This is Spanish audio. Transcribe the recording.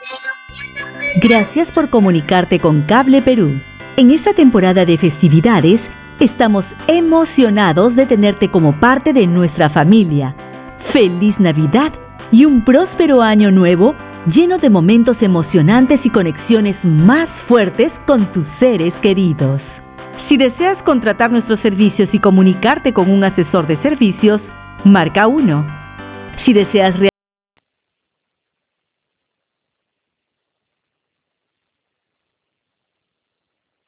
Gracias por comunicarte con Cable Perú. En esta temporada de festividades, estamos emocionados de tenerte como parte de nuestra familia. ¡Feliz Navidad y un próspero año nuevo lleno de momentos emocionantes y conexiones más fuertes con tus seres queridos! Si deseas contratar nuestros servicios y comunicarte con un asesor de servicios, marca 1. Si deseas